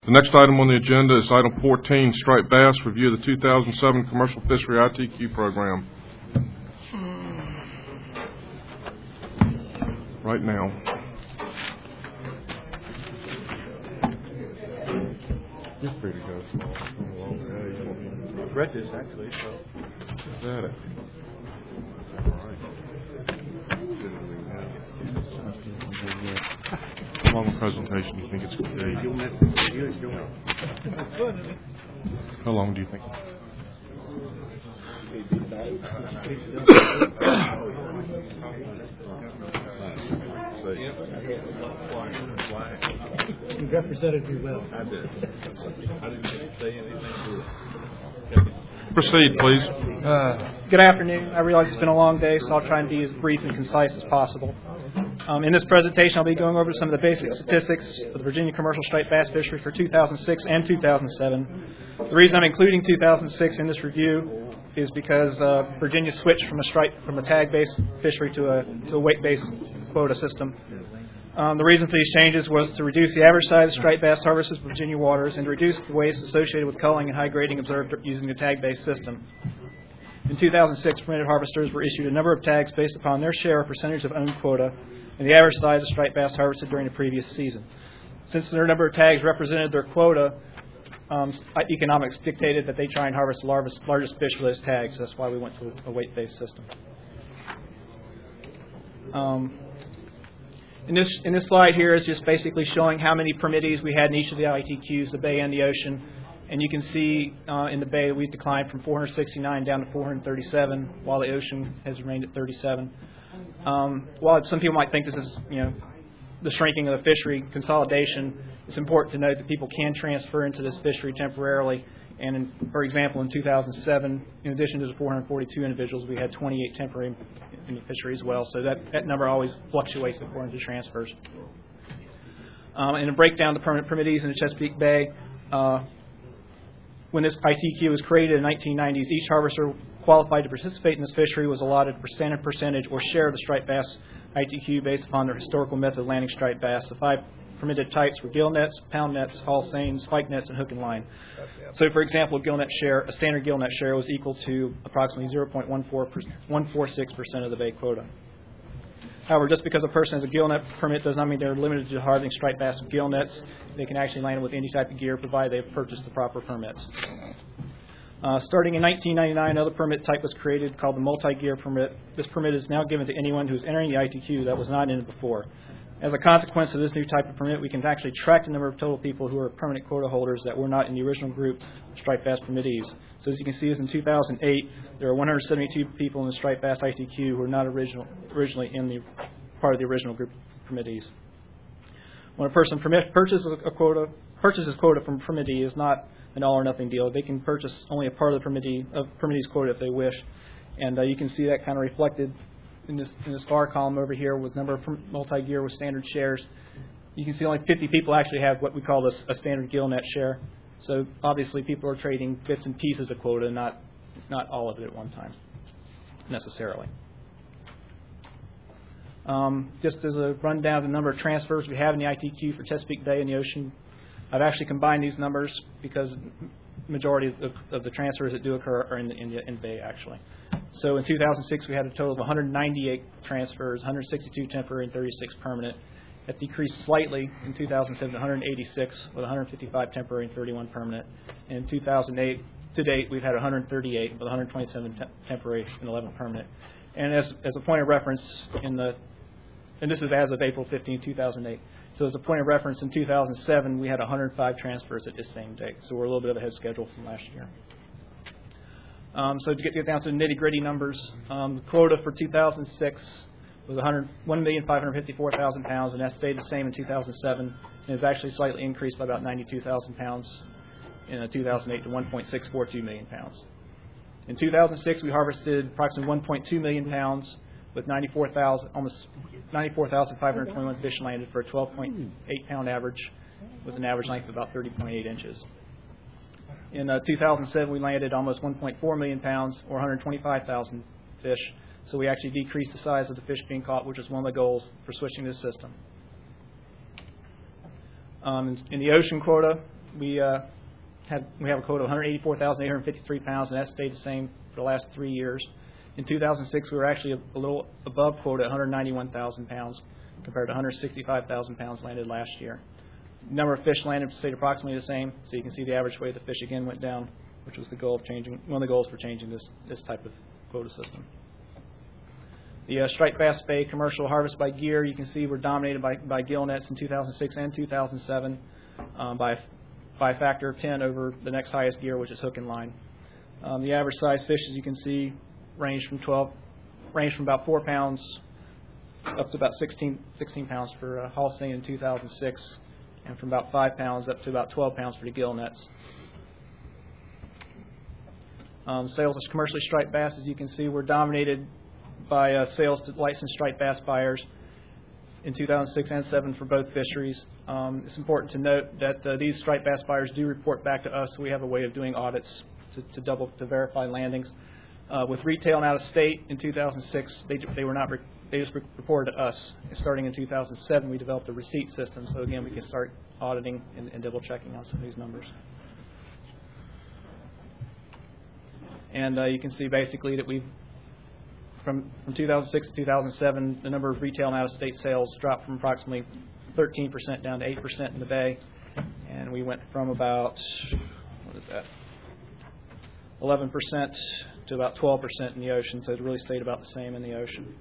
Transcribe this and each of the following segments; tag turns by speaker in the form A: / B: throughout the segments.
A: The next item on the agenda is item 14, striped bass, review of the 2007 Commercial Fishery ITQ program. Right now. You're free to go.
B: I've read this actually, so.
A: Is that it? All right. How long a presentation do you think it's going to be? How long do you think?
C: You represented me well.
B: I did. I didn't say anything to it.
A: Proceed, please.
C: Good afternoon. I realize it's been a long day, so I'll try and be as brief and concise as possible. In this presentation, I'll be going over some of the basic statistics for the Virginia commercial striped bass fishery for 2006 and 2007. The reason I'm including 2006 in this review is because Virginia switched from a tag-based fishery to a weight-based quota system. The reason for these changes was to reduce the average size of striped bass harvested in Virginia waters and to reduce the waste associated with culling and high grading observed using the tag-based system. In 2006, permitted harvesters were issued a number of tags based upon their share or percentage of owned quota and the average size of striped bass harvested during the previous season. Since their number of tags represented their quota, economics dictated that they try and harvest the largest fish for those tags. That's why we went to a weight-based system. In this slide here is just basically showing how many permittees we had in each of the ITQs, the bay and the ocean. And you can see in the bay we've declined from 469 down to 437, while the ocean has remained at 37. While some people might think this is, the shrinking of the fishery consolidation, it's important to note that people can transfer into this fishery temporarily. And for example, in 2007, in addition to the 442 individuals, we had 28 temporary in the fishery as well. So that number always fluctuates according to transfers. And to break down the permanent permittees in the Chesapeake Bay, when this ITQ was created in the 1990s, each harvester qualified to participate in this fishery was allotted a percentage or share of the striped bass ITQ based upon their historical method of landing striped bass. The 5 permitted types were gill nets, pound nets, haul seines, spike nets, and hook and line. So, for example, a standard gill net share was equal to approximately 0.146% of the bay quota. However, just because a person has a gill net permit does not mean they're limited to harvesting striped bass with gill nets. They can actually land it with any type of gear, provided they have purchased the proper permits. Starting in 1999, another permit type was created called the multi-gear permit. This permit is now given to anyone who is entering the ITQ that was not in it before. As a consequence of this new type of permit, we can actually track the number of total people who are permanent quota holders that were not in the original group of striped bass permittees. So as you can see, as in 2008, there are 172 people in the striped bass ITQ who are not originally in the part of the original group of permittees. When a person purchases quota from a permittee is not an all or nothing deal. They can purchase only a part of the permittee's quota if they wish, and you can see that kind of reflected in this far column over here with number of multi-gear with standard shares. You can see only 50 people actually have what we call a standard gill net share. So obviously people are trading bits and pieces of quota, not all of it at one time, necessarily. Just as a rundown of the number of transfers we have in the ITQ for Chesapeake Bay and the ocean, I've actually combined these numbers because the majority of the transfers that do occur are in the bay, actually. So in 2006, we had a total of 198 transfers, 162 temporary and 36 permanent. That decreased slightly in 2007 to 186, with 155 temporary and 31 permanent. And in 2008, to date, we've had 138 with 127 temporary and 11 permanent. And as a point of reference, and this is as of April 15, 2008. So as a point of reference, in 2007, we had 105 transfers at this same date. So we're a little bit ahead of schedule from last year. So to get down to the nitty-gritty numbers, the quota for 2006 was 1,554,000 pounds, and that stayed the same in 2007, and has actually slightly increased by about 92,000 pounds in 2008 to 1.642 million pounds. In 2006, we harvested approximately 1.2 million pounds with almost 94,521 fish landed for a 12.8 pound average with an average length of about 30.8 inches. In 2007, we landed almost 1.4 million pounds or 125,000 fish, so we actually decreased the size of the fish being caught, which was one of the goals for switching this system. In the ocean quota, we have a quota of 184,853 pounds, and that stayed the same for the last 3 years. In 2006, we were actually a little above quota at 191,000 pounds compared to 165,000 pounds landed last year. The number of fish landed stayed approximately the same, so you can see the average weight of the fish again went down, which was the goal of changing, one of the goals for changing this type of quota system. The striped bass bay commercial harvest by gear, you can see we're dominated by gill nets in 2006 and 2007 by a factor of 10 over the next highest gear, which is hook and line. The average size fish, as you can see, range from about 4 pounds up to about 16 pounds for Holstein in 2006, and from about 5 pounds up to about 12 pounds for the gill nets. Sales of commercially striped bass, as you can see, were dominated by sales to licensed striped bass buyers in 2006 and 2007 for both fisheries. It's important to note that these striped bass buyers do report back to us, so we have a way of doing audits to verify landings. With retail and out of state in 2006, they just reported to us. Starting in 2007, we developed a receipt system, so again we can start auditing and double checking on some of these numbers. And you can see basically that from 2006 to 2007, the number of retail and out-of-state sales dropped from approximately 13% down to 8% in the bay, and we went from about 11% to about 12% in the ocean, so it really stayed about the same in the ocean.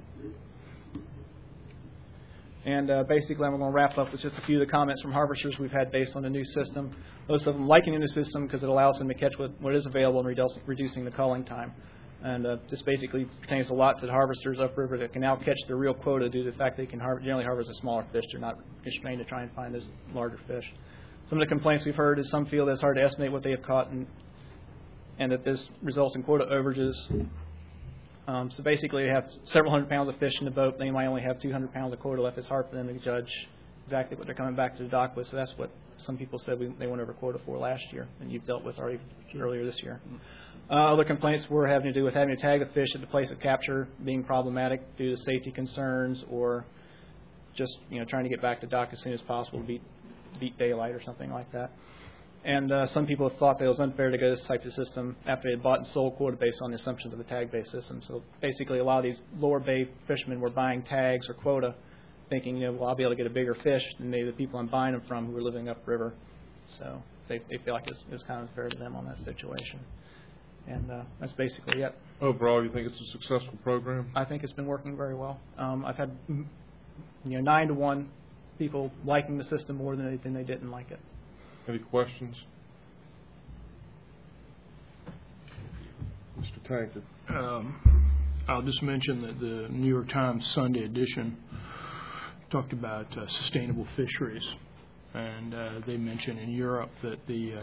C: And basically, I'm going to wrap up with just a few of the comments from harvesters we've had based on the new system. Most of them liking the new system because it allows them to catch what is available and reducing the culling time. And this basically pertains a lot to the harvesters upriver that can now catch their real quota due to the fact they can generally harvest a smaller fish. They're not constrained to try and find those larger fish. Some of the complaints we've heard is some feel that it's hard to estimate what they have caught and that this results in quota overages. So basically, they have several hundred pounds of fish in the boat. They might only have 200 pounds of quota left. It's hard for them to judge exactly what they're coming back to the dock with. So that's what some people said they went over quota for last year, and you've dealt with already earlier this year. Other complaints were having to do with having to tag the fish at the place of capture being problematic due to safety concerns or just trying to get back to dock as soon as possible to beat daylight or something like that. And some people have thought that it was unfair to go to this type of system after they had bought and sold quota based on the assumptions of a tag-based system. So basically, a lot of these lower bay fishermen were buying tags or quota, thinking, well, I'll be able to get a bigger fish than maybe the people I'm buying them from who are living upriver. So they feel like it's kind of unfair to them on that situation. And that's basically it.
A: Overall, you think it's a successful program?
C: I think it's been working very well. I've had 9 to 1 people liking the system more than they didn't like it.
A: Any questions? Mr. Tankard.
D: I'll just mention that the New York Times Sunday edition talked about sustainable fisheries, and they mentioned in Europe that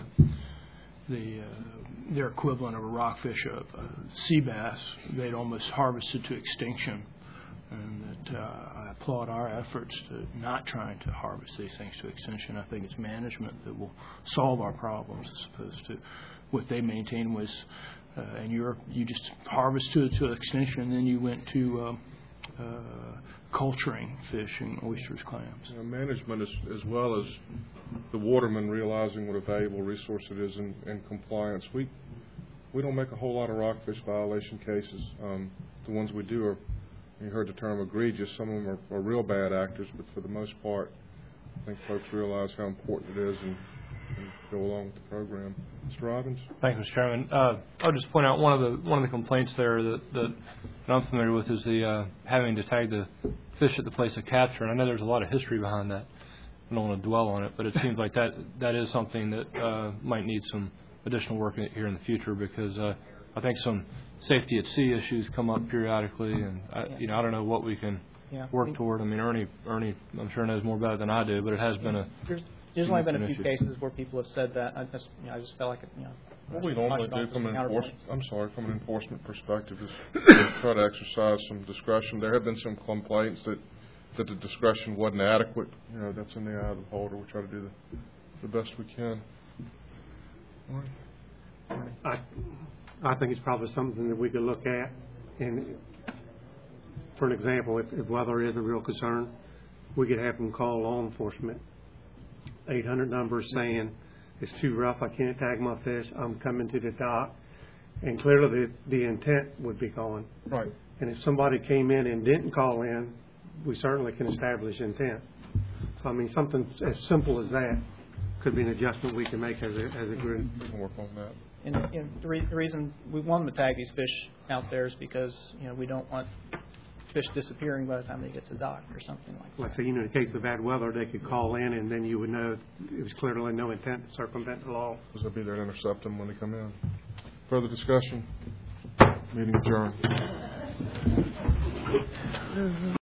D: their equivalent of a rockfish, sea bass, they'd almost harvested to extinction. And that I applaud our efforts to not trying to harvest these things to extinction. I think it's management that will solve our problems as opposed to what they maintain was in Europe, you just harvest to extinction and then you went to culturing fish and oysters, clams.
A: Management as well as the watermen realizing what a valuable resource it is in compliance. We don't make a whole lot of rockfish violation cases. The ones we do are, you heard the term egregious. Some of them are real bad actors, but for the most part, I think folks realize how important it is and go along with the program. Mr. Robbins?
E: Thank you, Mr. Chairman. I'll just point out one of the complaints there that I'm familiar with is the having to tag the fish at the place of capture. And I know there's a lot of history behind that. I don't want to dwell on it, but it seems like that is something that might need some additional work here in the future because I think some safety at sea issues come up periodically, and I don't know what we can work toward. I mean, Ernie, I'm sure knows more about it than I do, but it has been
C: There's only been a few cases where people have said that. I just felt like
A: what we normally do from an enforcement perspective is try to exercise some discretion. There have been some complaints that the discretion wasn't adequate. That's in the eye of the beholder. We try to do the best we can. All right.
F: I think it's probably something that we could look at. And for an example, if weather is a real concern, we could have them call law enforcement. 800 numbers saying it's too rough, I can't tag my fish, I'm coming to the dock, and clearly the intent would be gone.
A: Right.
F: And if somebody came in and didn't call in, we certainly can establish intent. So, I mean, something as simple as that could be an adjustment we can make as a group.
A: We can work on that.
C: And the reason we want them to tag these fish out there is because, we don't want fish disappearing by the time they get to the dock or something like that.
F: Like I say, in the case of bad weather, they could call in, and then you would know it was clearly no intent to circumvent the law.
A: Because they'll be there to intercept them when they come in. Further discussion? Meeting adjourned.